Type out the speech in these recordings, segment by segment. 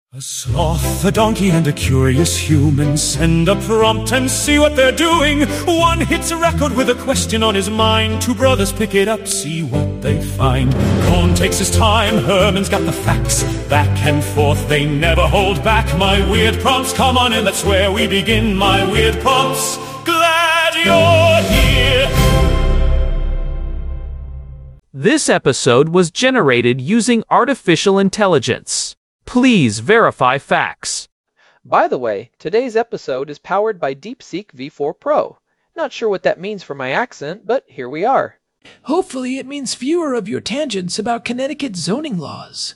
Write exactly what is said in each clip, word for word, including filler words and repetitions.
A sloth, a donkey, and a curious human send a prompt and see what they're doing. One hits a record with a question on his mind. Two brothers pick it up, see what they find. Corn takes his time, Herman's got the facts. Back and forth, they never hold back. My weird prompts, come on in, that's where we begin. My weird prompts, glad you're here. This episode was generated using artificial intelligence. Please verify facts. By the way, today's episode is powered by DeepSeek V four Pro. Not sure what that means for my accent, but here we are. Hopefully it means fewer of your tangents about Connecticut zoning laws.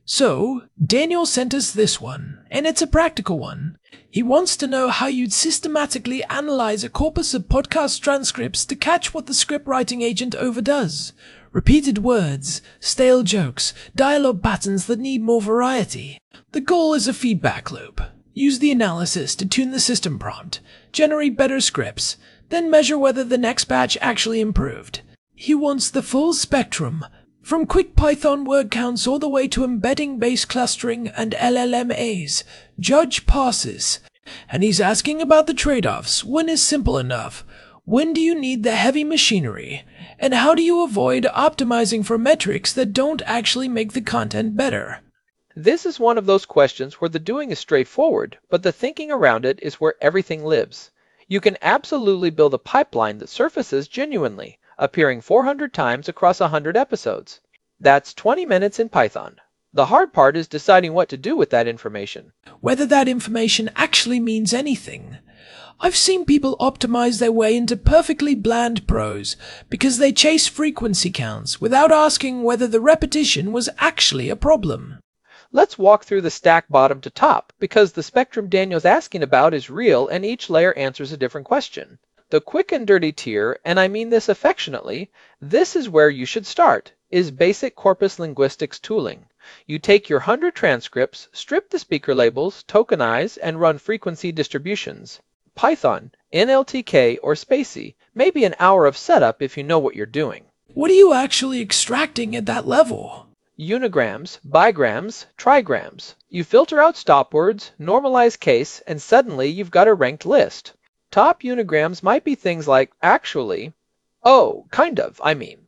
So, Daniel sent us this one, and it's a practical one. He wants to know how you'd systematically analyze a corpus of podcast transcripts to catch what the script writing agent overdoes. Repeated words, stale jokes, dialogue patterns that need more variety. The goal is a feedback loop. Use the analysis to tune the system prompt, generate better scripts, then measure whether the next batch actually improved. He wants the full spectrum, from quick Python word counts all the way to embedding-based clustering and L L M As. Judge passes. And he's asking about the trade-offs. When is simple enough? When do you need the heavy machinery? And how do you avoid optimizing for metrics that don't actually make the content better? This is one of those questions where the doing is straightforward, but the thinking around it is where everything lives. You can absolutely build a pipeline that surfaces genuinely, appearing four hundred times across one hundred episodes. That's twenty minutes in Python. The hard part is deciding what to do with that information. Whether that information actually means anything. I've seen people optimize their way into perfectly bland prose because they chase frequency counts without asking whether the repetition was actually a problem. Let's walk through the stack bottom to top, because the spectrum Daniel's asking about is real and each layer answers a different question. The quick and dirty tier, and I mean this affectionately, this is where you should start, is basic corpus linguistics tooling. You take your one hundred transcripts, strip the speaker labels, tokenize, and run frequency distributions. Python, N L T K, or spaCy, maybe an hour of setup if you know what you're doing. What are you actually extracting at that level? Unigrams, bigrams, trigrams. You filter out stop words, normalize case, and suddenly you've got a ranked list. Top unigrams might be things like actually, oh, kind of, I mean.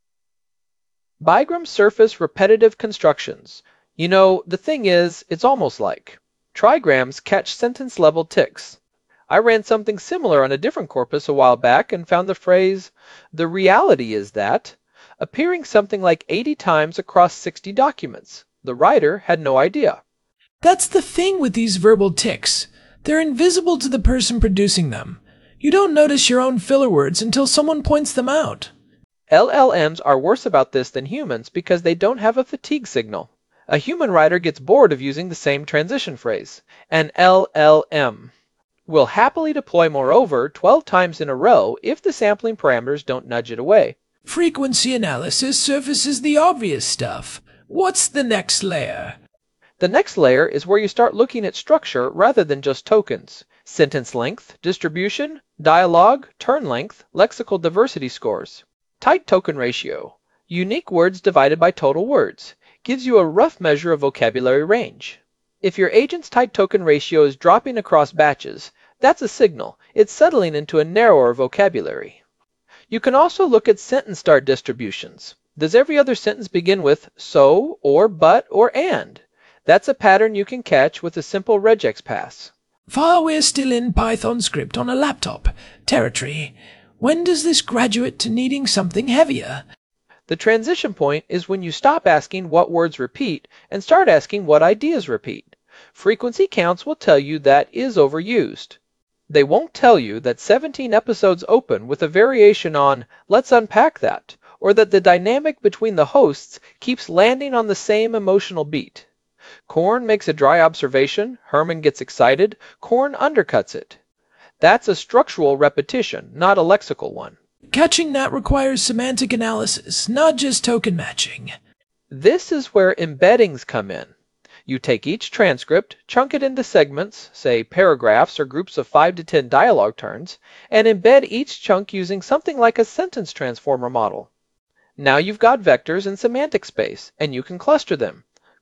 Bigrams surface repetitive constructions. You know, the thing is, it's almost like. Trigrams catch sentence-level ticks. I ran something similar on a different corpus a while back and found the phrase, "the reality is that," appearing something like eighty times across sixty documents. The writer had no idea. That's the thing with these verbal tics. They're invisible to the person producing them. You don't notice your own filler words until someone points them out. L L Ms are worse about this than humans because they don't have a fatigue signal. A human writer gets bored of using the same transition phrase. An L L M will happily deploy moreover twelve times in a row if the sampling parameters don't nudge it away. Frequency analysis surfaces the obvious stuff. What's the next layer? The next layer is where you start looking at structure rather than just tokens. Sentence length, distribution, dialogue, turn length, lexical diversity scores. Tight token ratio, unique words divided by total words, gives you a rough measure of vocabulary range. If your agent's tight token ratio is dropping across batches, that's a signal. It's settling into a narrower vocabulary. You can also look at sentence start distributions. Does every other sentence begin with so, or, but, or, and? That's a pattern you can catch with a simple regex pass. Far we're still in Python script on a laptop territory. When does this graduate to needing something heavier? The transition point is when you stop asking what words repeat and start asking what ideas repeat. Frequency counts will tell you that is overused. They won't tell you that seventeen episodes open with a variation on "let's unpack that," or that the dynamic between the hosts keeps landing on the same emotional beat. Korn makes a dry observation, Herman gets excited, Korn undercuts it. That's a structural repetition, not a lexical one. Catching that requires semantic analysis, not just token matching. This is where embeddings come in. You take each transcript, chunk it into segments, say paragraphs or groups of five to ten dialogue turns, and embed each chunk using something like a sentence transformer model. Now you've got vectors and semantic space, and you can cluster them.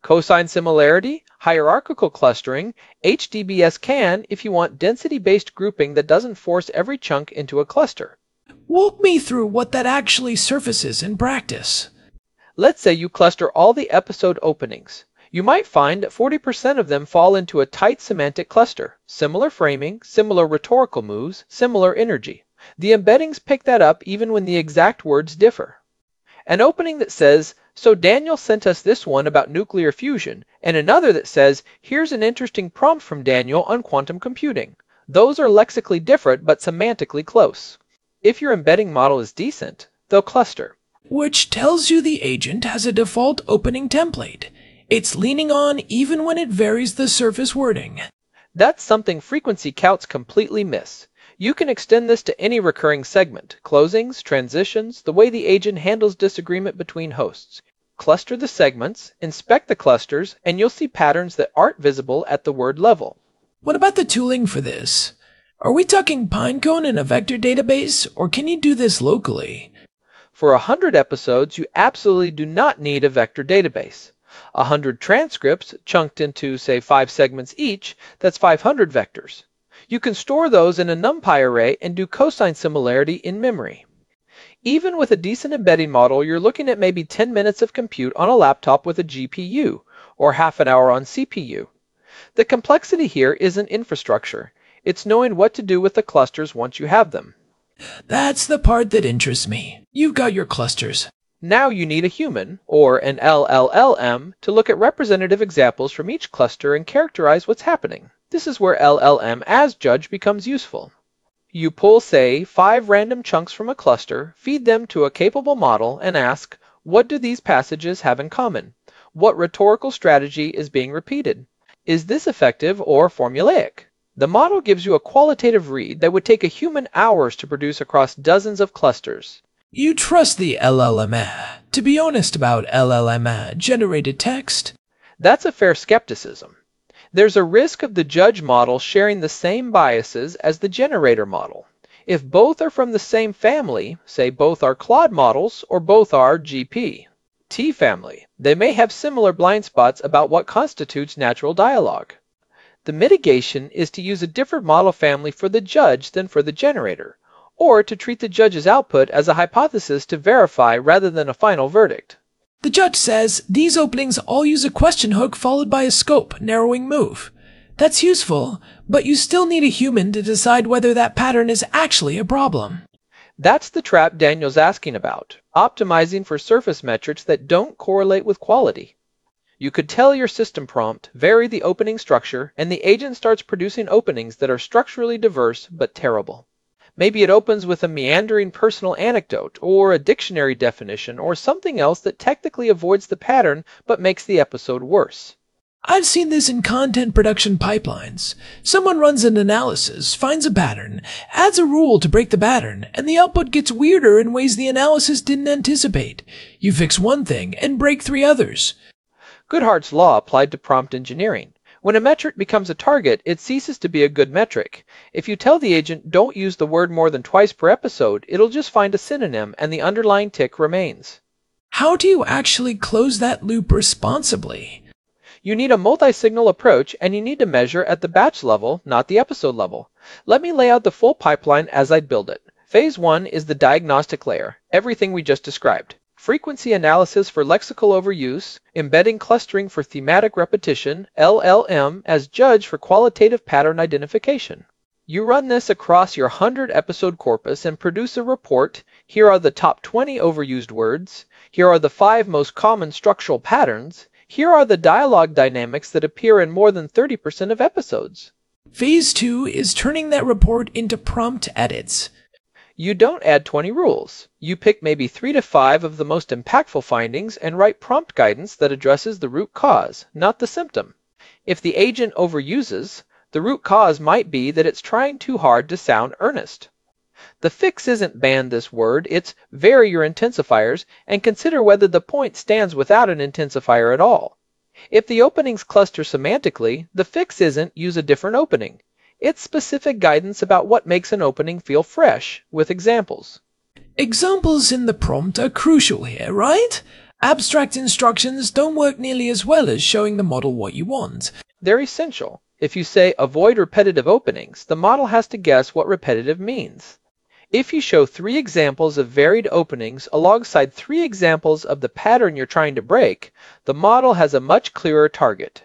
Cosine similarity, hierarchical clustering, H D B S can if you want density-based grouping that doesn't force every chunk into a cluster. Walk me through what that actually surfaces in practice. Let's say you cluster all the episode openings. You might find that forty percent of them fall into a tight semantic cluster. Similar framing, similar rhetorical moves, similar energy. The embeddings pick that up even when the exact words differ. An opening that says, "So Daniel sent us this one about nuclear fusion," and another that says, "Here's an interesting prompt from Daniel on quantum computing." Those are lexically different but semantically close. If your embedding model is decent, they'll cluster. Which tells you the agent has a default opening template. It's leaning on even when it varies the surface wording. That's something frequency counts completely miss. You can extend this to any recurring segment, closings, transitions, the way the agent handles disagreement between hosts. Cluster the segments, inspect the clusters, and you'll see patterns that aren't visible at the word level. What about the tooling for this? Are we talking Pinecone in a vector database, or can you do this locally? For a hundred episodes, you absolutely do not need a vector database. A hundred transcripts, chunked into, say, five segments each, that's five hundred vectors. You can store those in a NumPy array and do cosine similarity in memory. Even with a decent embedding model, you're looking at maybe ten minutes of compute on a laptop with a G P U, or half an hour on C P U. The complexity here isn't infrastructure. It's knowing what to do with the clusters once you have them. That's the part that interests me. You've got your clusters. Now you need a human, or an L L L M, to look at representative examples from each cluster and characterize what's happening. This is where L L M as judge becomes useful. You pull, say, five random chunks from a cluster, feed them to a capable model, and ask, what do these passages have in common? What rhetorical strategy is being repeated? Is this effective or formulaic? The model gives you a qualitative read that would take a human hours to produce across dozens of clusters. You trust the L L M A. To be honest about L L M A-generated text? That's a fair skepticism. There's a risk of the judge model sharing the same biases as the generator model. If both are from the same family, say both are Claude models or both are G P, T family, they may have similar blind spots about what constitutes natural dialogue. The mitigation is to use a different model family for the judge than for the generator, or to treat the judge's output as a hypothesis to verify rather than a final verdict. The judge says these openings all use a question hook followed by a scope narrowing move. That's useful, but you still need a human to decide whether that pattern is actually a problem. That's the trap Daniel's asking about, optimizing for surface metrics that don't correlate with quality. You could tell your system prompt, vary the opening structure, and the agent starts producing openings that are structurally diverse but terrible. Maybe it opens with a meandering personal anecdote, or a dictionary definition, or something else that technically avoids the pattern but makes the episode worse. I've seen this in content production pipelines. Someone runs an analysis, finds a pattern, adds a rule to break the pattern, and the output gets weirder in ways the analysis didn't anticipate. You fix one thing and break three others. Goodhart's law applied to prompt engineering. When a metric becomes a target, it ceases to be a good metric. If you tell the agent don't use the word more than twice per episode, it'll just find a synonym and the underlying tick remains. How do you actually close that loop responsibly? You need a multi-signal approach, and you need to measure at the batch level, not the episode level. Let me lay out the full pipeline as I'd build it. Phase one is the diagnostic layer, everything we just described. Frequency analysis for lexical overuse, embedding clustering for thematic repetition, L L M as judge for qualitative pattern identification. You run this across your one hundred episode corpus and produce a report. Here are the top twenty overused words. Here are the five most common structural patterns. Here are the dialogue dynamics that appear in more than thirty percent of episodes. Phase two is turning that report into prompt edits. You don't add twenty rules. You pick maybe three to five of the most impactful findings and write prompt guidance that addresses the root cause, not the symptom. If the agent overuses, the root cause might be that it's trying too hard to sound earnest. The fix isn't ban this word, it's vary your intensifiers and consider whether the point stands without an intensifier at all. If the openings cluster semantically, the fix isn't use a different opening. It's specific guidance about what makes an opening feel fresh, with examples. Examples in the prompt are crucial here, right? Abstract instructions don't work nearly as well as showing the model what you want. They're essential. If you say avoid repetitive openings, the model has to guess what repetitive means. If you show three examples of varied openings alongside three examples of the pattern you're trying to break, the model has a much clearer target.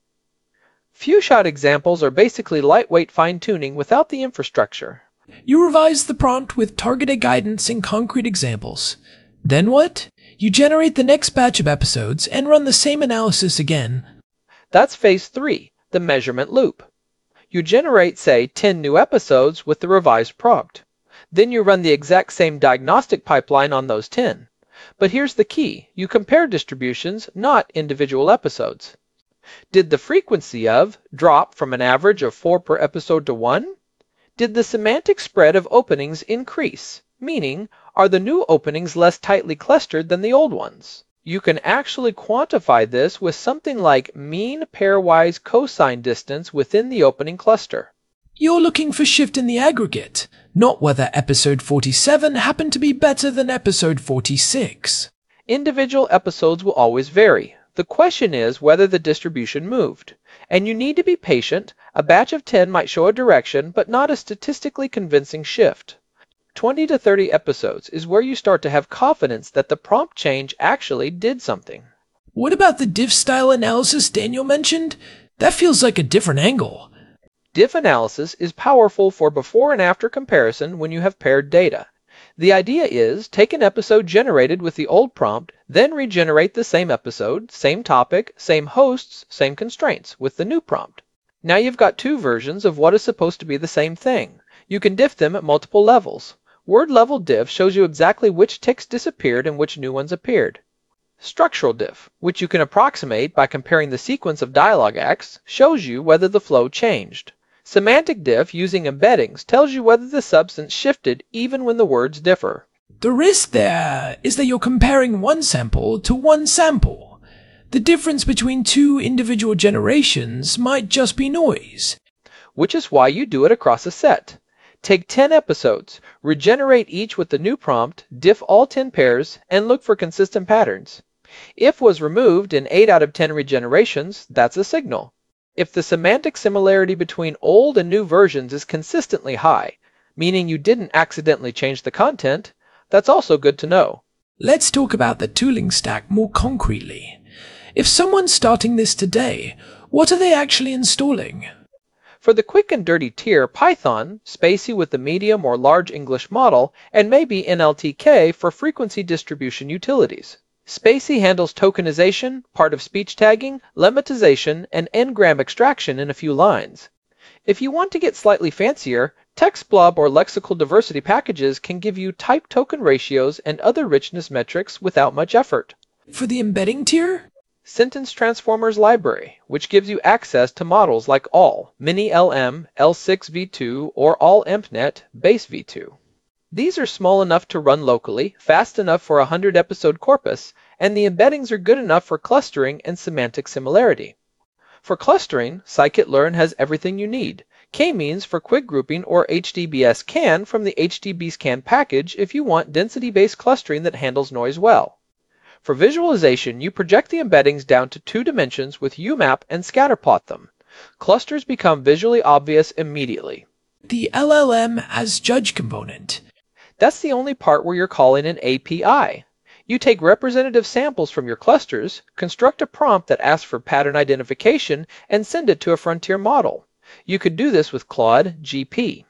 Few-shot examples are basically lightweight fine-tuning without the infrastructure. You revise the prompt with targeted guidance and concrete examples. Then what? You generate the next batch of episodes and run the same analysis again. That's phase three, the measurement loop. You generate, say, ten new episodes with the revised prompt. Then you run the exact same diagnostic pipeline on those ten. But here's the key. You compare distributions, not individual episodes. Did the frequency of drop from an average of four per episode to one? Did the semantic spread of openings increase? Meaning, are the new openings less tightly clustered than the old ones? You can actually quantify this with something like mean pairwise cosine distance within the opening cluster. You're looking for shift in the aggregate, not whether episode forty-seven happened to be better than episode forty-six. Individual episodes will always vary. The question is whether the distribution moved. And you need to be patient. A batch of ten might show a direction, but not a statistically convincing shift. twenty to thirty episodes is where you start to have confidence that the prompt change actually did something. What about the diff style analysis Daniel mentioned? That feels like a different angle. Diff analysis is powerful for before and after comparison when you have paired data. The idea is take an episode generated with the old prompt, then regenerate the same episode, same topic, same hosts, same constraints with the new prompt. Now you've got two versions of what is supposed to be the same thing. You can diff them at multiple levels. Word level diff shows you exactly which ticks disappeared and which new ones appeared. Structural diff, which you can approximate by comparing the sequence of dialogue acts, shows you whether the flow changed. Semantic diff using embeddings tells you whether the substance shifted even when the words differ. The risk there is that you're comparing one sample to one sample. The difference between two individual generations might just be noise. Which is why you do it across a set. Take ten episodes, regenerate each with the new prompt, diff all ten pairs, and look for consistent patterns. If was removed in eight out of ten regenerations, that's a signal. If the semantic similarity between old and new versions is consistently high, meaning you didn't accidentally change the content, that's also good to know. Let's talk about the tooling stack more concretely. If someone's starting this today, what are they actually installing? For the quick and dirty tier, Python, spaCy with the medium or large English model, and maybe N L T K for frequency distribution utilities. spaCy handles tokenization, part-of-speech tagging, lemmatization, and n-gram extraction in a few lines. If you want to get slightly fancier, TextBlob or lexical diversity packages can give you type token ratios and other richness metrics without much effort. For the embedding tier? Sentence Transformers Library, which gives you access to models like A L, MiniLM, L six v two, or AllEmpNet, Base v two. These are small enough to run locally, fast enough for a one hundred episode corpus, and the embeddings are good enough for clustering and semantic similarity. For clustering, scikit-learn has everything you need. K-means for quick grouping or H D B S can from the H D B scan package if you want density-based clustering that handles noise well. For visualization, you project the embeddings down to two dimensions with U map and scatterplot them. Clusters become visually obvious immediately. The L L M as judge component. That's the only part where you're calling an A P I. You take representative samples from your clusters, construct a prompt that asks for pattern identification, and send it to a frontier model. You could do this with Claude G P.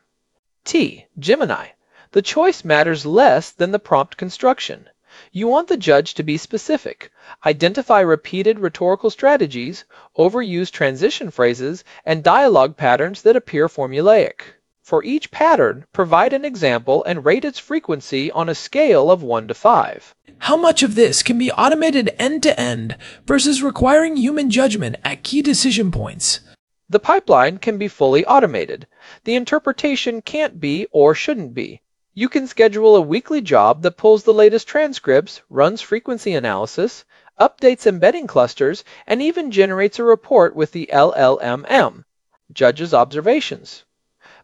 T. Gemini. The choice matters less than the prompt construction. You want the judge to be specific, identify repeated rhetorical strategies, overuse transition phrases, and dialogue patterns that appear formulaic. For each pattern, provide an example and rate its frequency on a scale of one to five. How much of this can be automated end-to-end versus requiring human judgment at key decision points? The pipeline can be fully automated. The interpretation can't be or shouldn't be. You can schedule a weekly job that pulls the latest transcripts, runs frequency analysis, updates embedding clusters, and even generates a report with the L L M M, Judge's Observations.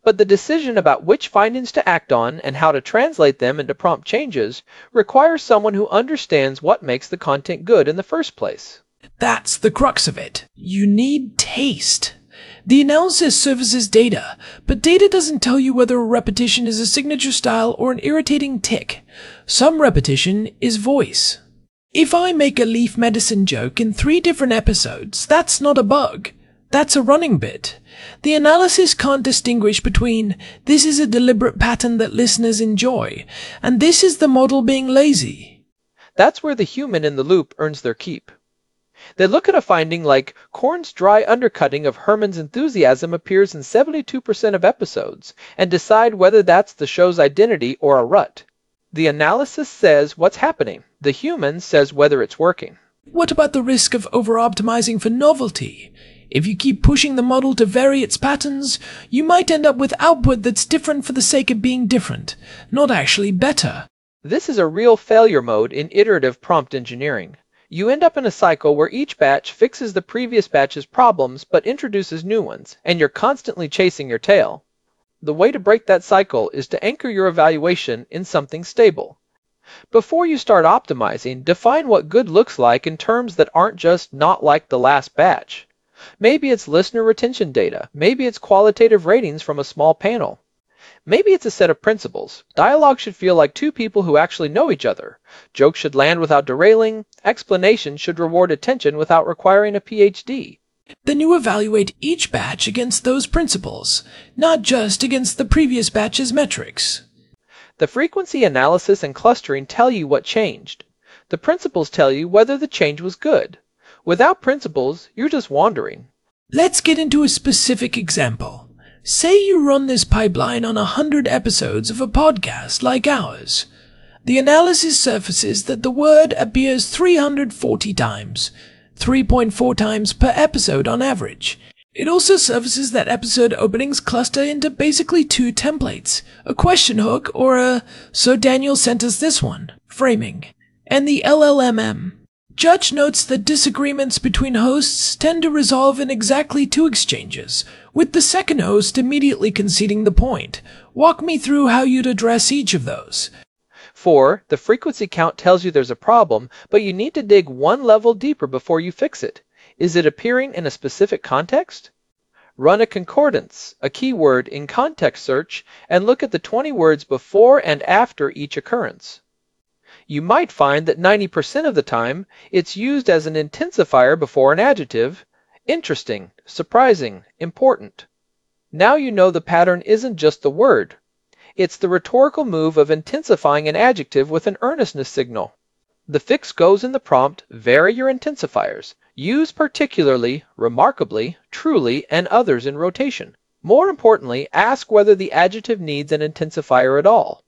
But the decision about which findings to act on and how to translate them into prompt changes requires someone who understands what makes the content good in the first place. That's the crux of it. You need taste. The analysis services data, but data doesn't tell you whether a repetition is a signature style or an irritating tick. Some repetition is voice. If I make a leaf medicine joke in three different episodes, that's not a bug. That's a running bit. The analysis can't distinguish between this is a deliberate pattern that listeners enjoy, and this is the model being lazy. That's where the human in the loop earns their keep. They look at a finding like Korn's dry undercutting of Herman's enthusiasm appears in seventy-two percent of episodes and decide whether that's the show's identity or a rut. The analysis says what's happening. The human says whether it's working. What about the risk of over-optimizing for novelty? If you keep pushing the model to vary its patterns, you might end up with output that's different for the sake of being different, not actually better. This is a real failure mode in iterative prompt engineering. You end up in a cycle where each batch fixes the previous batch's problems but introduces new ones, and you're constantly chasing your tail. The way to break that cycle is to anchor your evaluation in something stable. Before you start optimizing, define what good looks like in terms that aren't just not like the last batch. Maybe it's listener retention data. Maybe it's qualitative ratings from a small panel. Maybe it's a set of principles. Dialogue should feel like two people who actually know each other. Jokes should land without derailing. Explanations should reward attention without requiring a P H D. Then you evaluate each batch against those principles, not just against the previous batch's metrics. The frequency analysis and clustering tell you what changed. The principles tell you whether the change was good. Without principles, you're just wandering. Let's get into a specific example. Say you run this pipeline on a hundred episodes of a podcast like ours. The analysis surfaces that the word appears three hundred forty times, three point four times per episode on average. It also surfaces that episode openings cluster into basically two templates, a question hook or a "so Daniel sent us this one" framing, and the L L M M. Judge notes that disagreements between hosts tend to resolve in exactly two exchanges, with the second host immediately conceding the point. Walk me through how you'd address each of those. Four, the frequency count tells you there's a problem, but you need to dig one level deeper before you fix it. Is it appearing in a specific context? Run a concordance, a keyword in context search, and look at the twenty words before and after each occurrence. You might find that ninety percent of the time, it's used as an intensifier before an adjective. Interesting, surprising, important. Now you know the pattern isn't just the word. It's the rhetorical move of intensifying an adjective with an earnestness signal. The fix goes in the prompt, vary your intensifiers. Use particularly, remarkably, truly, and others in rotation. More importantly, ask whether the adjective needs an intensifier at all.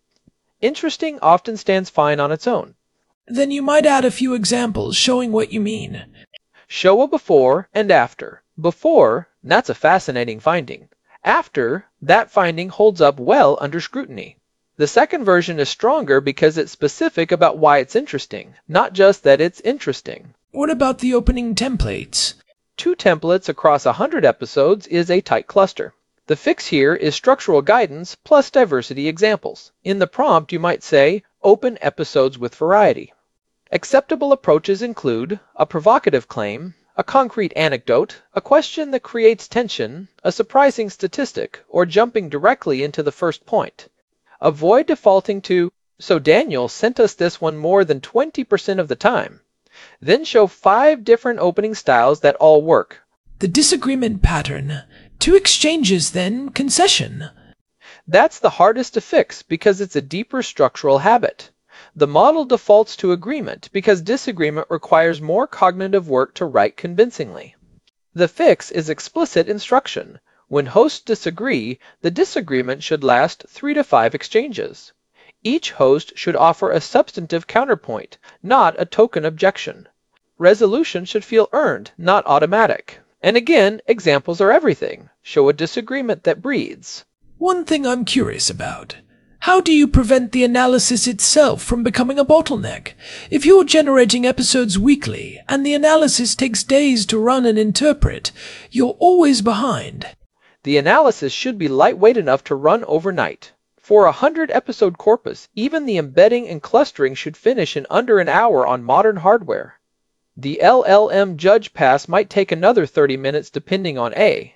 Interesting often stands fine on its own. Then you might add a few examples showing what you mean. Show a before and after. Before, that's a fascinating finding. After, that finding holds up well under scrutiny. The second version is stronger because it's specific about why it's interesting, not just that it's interesting. What about the opening templates? Two templates across a hundred episodes is a tight cluster. The fix here is structural guidance plus diversity examples. In the prompt, you might say, open episodes with variety. Acceptable approaches include a provocative claim, a concrete anecdote, a question that creates tension, a surprising statistic, or jumping directly into the first point. Avoid defaulting to, so Daniel sent us this one more than twenty percent of the time. Then show five different opening styles that all work. The disagreement pattern. Two exchanges, then concession. That's the hardest to fix because it's a deeper structural habit. The model defaults to agreement because disagreement requires more cognitive work to write convincingly. The fix is explicit instruction. When hosts disagree, the disagreement should last three to five exchanges. Each host should offer a substantive counterpoint, not a token objection. Resolution should feel earned, not automatic. And again, examples are everything. Show a disagreement that breathes. One thing I'm curious about. How do you prevent the analysis itself from becoming a bottleneck? If you're generating episodes weekly, and the analysis takes days to run and interpret, you're always behind. The analysis should be lightweight enough to run overnight. For a hundred episode corpus, even the embedding and clustering should finish in under an hour on modern hardware. The L L M judge pass might take another thirty minutes depending on A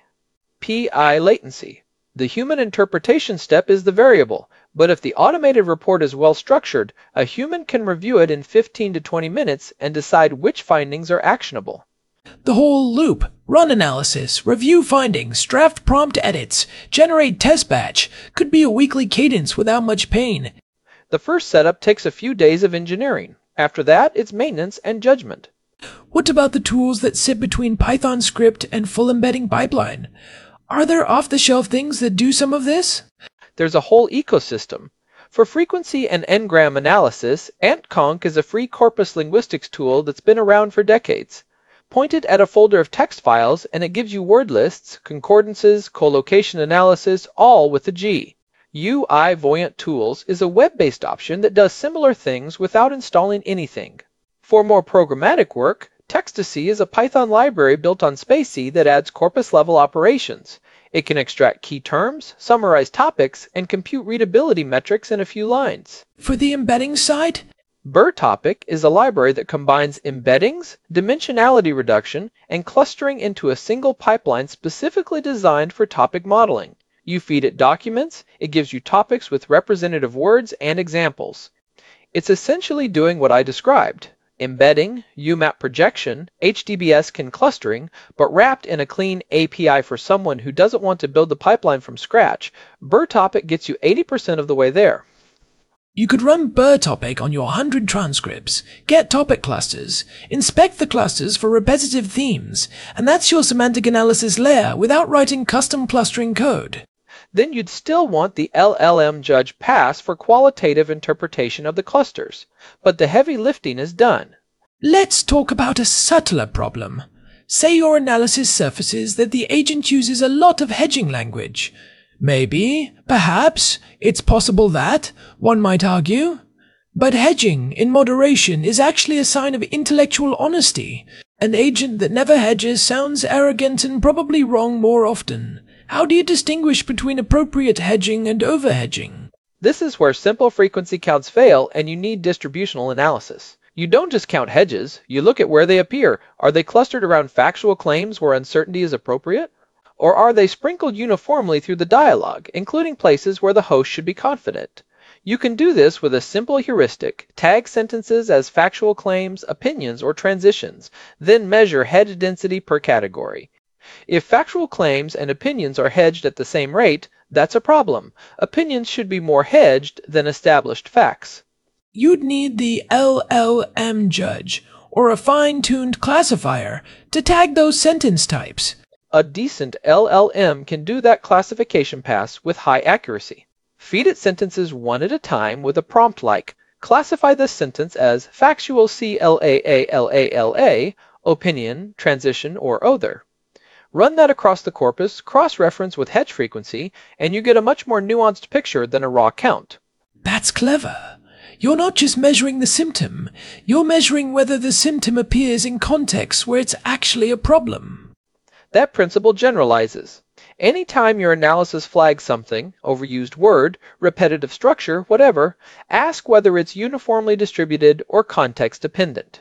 P I latency. The human interpretation step is the variable, but if the automated report is well structured, a human can review it in fifteen to twenty minutes and decide which findings are actionable. The whole loop, run analysis, review findings, draft prompt edits, generate test batch, could be a weekly cadence without much pain. The first setup takes a few days of engineering. After that, it's maintenance and judgment. What about the tools that sit between Python script and full embedding pipeline? Are there off-the-shelf things that do some of this? There's a whole ecosystem. For frequency and n-gram analysis, AntConc is a free corpus linguistics tool that's been around for decades. Point it at a folder of text files and it gives you word lists, concordances, collocation analysis, all with a G. U I Voyant Tools is a web-based option that does similar things without installing anything. For more programmatic work, Text-to-C is a Python library built on spaCy that adds corpus-level operations. It can extract key terms, summarize topics, and compute readability metrics in a few lines. For the embedding side? BurTopic is a library that combines embeddings, dimensionality reduction, and clustering into a single pipeline specifically designed for topic modeling. You feed it documents, it gives you topics with representative words and examples. It's essentially doing what I described. Embedding, U map projection, H D B S can clustering, but wrapped in a clean A P I for someone who doesn't want to build the pipeline from scratch, BurTopic gets you eighty percent of the way there. You could run BurTopic on your one hundred transcripts, get topic clusters, inspect the clusters for repetitive themes, and that's your semantic analysis layer without writing custom clustering code. Then you'd still want the L L M judge pass for qualitative interpretation of the clusters, but the heavy lifting is done. Let's talk about a subtler problem. Say your analysis surfaces that the agent uses a lot of hedging language. Maybe, perhaps, it's possible that, one might argue. But hedging, in moderation, is actually a sign of intellectual honesty. An agent that never hedges sounds arrogant and probably wrong more often. How do you distinguish between appropriate hedging and overhedging? This is where simple frequency counts fail and you need distributional analysis. You don't just count hedges, you look at where they appear. Are they clustered around factual claims where uncertainty is appropriate? Or are they sprinkled uniformly through the dialogue, including places where the host should be confident? You can do this with a simple heuristic. Tag sentences as factual claims, opinions, or transitions, then measure hedge density per category. If factual claims and opinions are hedged at the same rate, that's a problem. Opinions should be more hedged than established facts. You'd need the L L M judge, or a fine-tuned classifier, to tag those sentence types. A decent L L M can do that classification pass with high accuracy. Feed it sentences one at a time with a prompt like, classify this sentence as factual C L A A L A L A, opinion, transition, or other. Run that across the corpus, cross-reference with hedge frequency, and you get a much more nuanced picture than a raw count. That's clever. You're not just measuring the symptom, you're measuring whether the symptom appears in contexts where it's actually a problem. That principle generalizes. Anytime your analysis flags something, overused word, repetitive structure, whatever, ask whether it's uniformly distributed or context-dependent.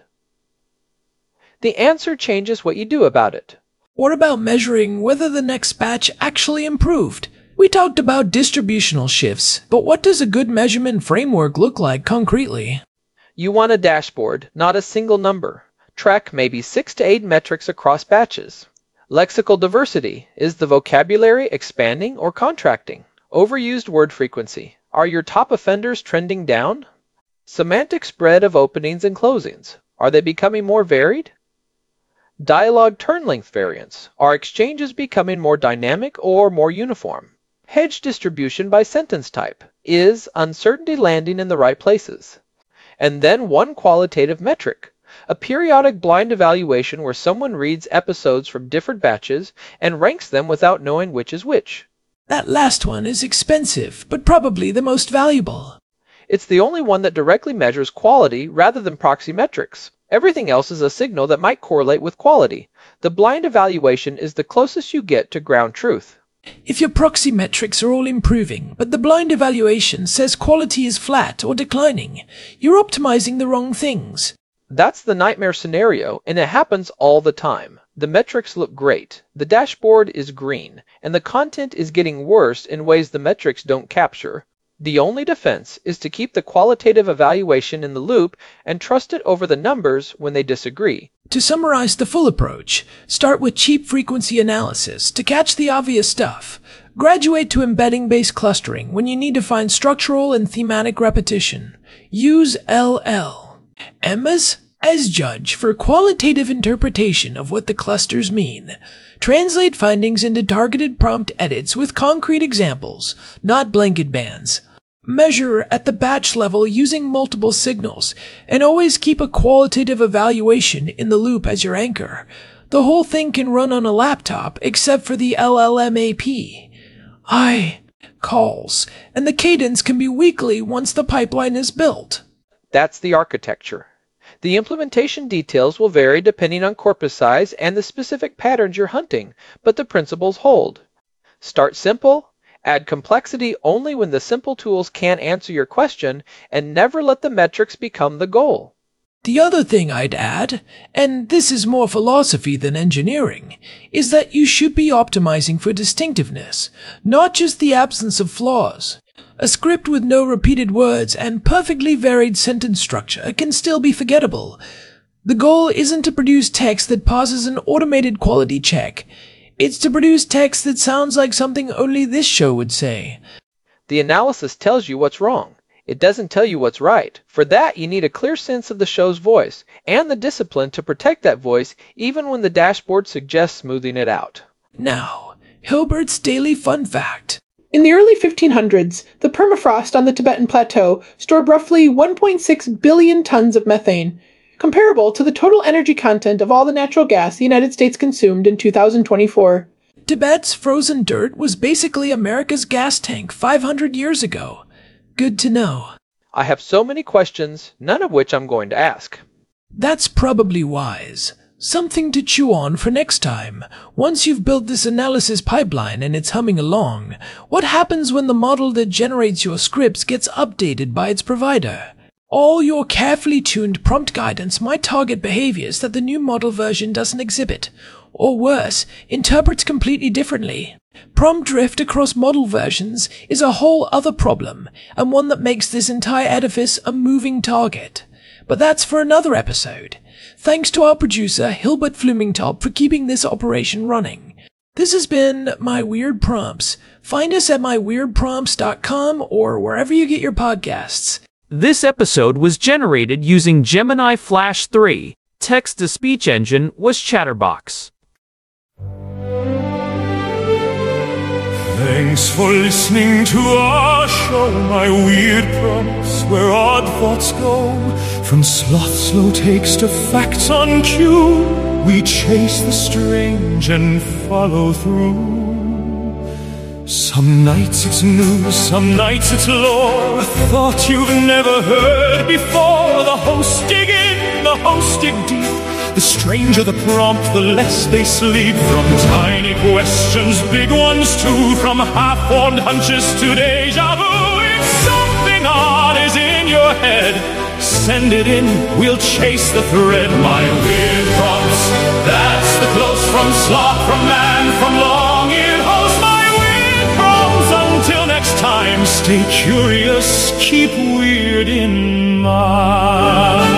The answer changes what you do about it. What about measuring whether the next batch actually improved? We talked about distributional shifts, but what does a good measurement framework look like concretely? You want a dashboard, not a single number. Track maybe six to eight metrics across batches. Lexical diversity. Is the vocabulary expanding or contracting? Overused word frequency. Are your top offenders trending down? Semantic spread of openings and closings. Are they becoming more varied? Dialogue turn length variance. Are exchanges becoming more dynamic or more uniform? Hedge distribution by sentence type. Is uncertainty landing in the right places? And then one qualitative metric. A periodic blind evaluation where someone reads episodes from different batches and ranks them without knowing which is which. That last one is expensive, but probably the most valuable. It's the only one that directly measures quality rather than proxy metrics. Everything else is a signal that might correlate with quality. The blind evaluation is the closest you get to ground truth. If your proxy metrics are all improving, but the blind evaluation says quality is flat or declining, you're optimizing the wrong things. That's the nightmare scenario, and it happens all the time. The metrics look great, the dashboard is green, and the content is getting worse in ways the metrics don't capture. The only defense is to keep the qualitative evaluation in the loop and trust it over the numbers when they disagree. To summarize the full approach, start with cheap frequency analysis to catch the obvious stuff. Graduate to embedding-based clustering when you need to find structural and thematic repetition. Use L L. Emma's as judge for qualitative interpretation of what the clusters mean. Translate findings into targeted prompt edits with concrete examples, not blanket bans. Measure at the batch level using multiple signals, and always keep a qualitative evaluation in the loop as your anchor. The whole thing can run on a laptop except for the L L M A P. I calls, and the cadence can be weekly once the pipeline is built. That's the architecture. The implementation details will vary depending on corpus size and the specific patterns you're hunting, but the principles hold. Start simple, add complexity only when the simple tools can't answer your question, and never let the metrics become the goal. The other thing I'd add, and this is more philosophy than engineering, is that you should be optimizing for distinctiveness, not just the absence of flaws. A script with no repeated words and perfectly varied sentence structure can still be forgettable. The goal isn't to produce text that passes an automated quality check. It's to produce text that sounds like something only this show would say. The analysis tells you what's wrong. It doesn't tell you what's right. For that, you need a clear sense of the show's voice, and the discipline to protect that voice even when the dashboard suggests smoothing it out. Now, Hilbert's Daily Fun Fact. In the early fifteen hundreds, the permafrost on the Tibetan Plateau stored roughly one point six billion tons of methane, comparable to the total energy content of all the natural gas the United States consumed in two thousand twenty-four. Tibet's frozen dirt was basically America's gas tank five hundred years ago. Good to know. I have so many questions, none of which I'm going to ask. That's probably wise. Something to chew on for next time. Once you've built this analysis pipeline and it's humming along, what happens when the model that generates your scripts gets updated by its provider? All your carefully tuned prompt guidance might target behaviors that the new model version doesn't exhibit, or worse, interprets completely differently. Prompt drift across model versions is a whole other problem, and one that makes this entire edifice a moving target. But that's for another episode. Thanks to our producer, Hilbert Flumingtop, for keeping this operation running. This has been My Weird Prompts. Find us at my weird prompts dot com or wherever you get your podcasts. This episode was generated using Gemini Flash three. Text-to-speech engine was Chatterbox. Thanks for listening to our show, My Weird Prompts, where odd thoughts go. From sloth slow takes to facts on cue, we chase the strange and follow through. Some nights it's news, some nights it's lore, a thought you've never heard before. The hosts dig in, the hosts dig deep. The stranger the prompt, the less they sleep. From tiny questions, big ones too, from half-formed hunches to deja vu. If something odd is in your head, send it in, we'll chase the thread. My Weird Prompts, that's the close from sloth, from man, from long-eared host. My Weird Prompts, until next time, stay curious, keep weird in mind.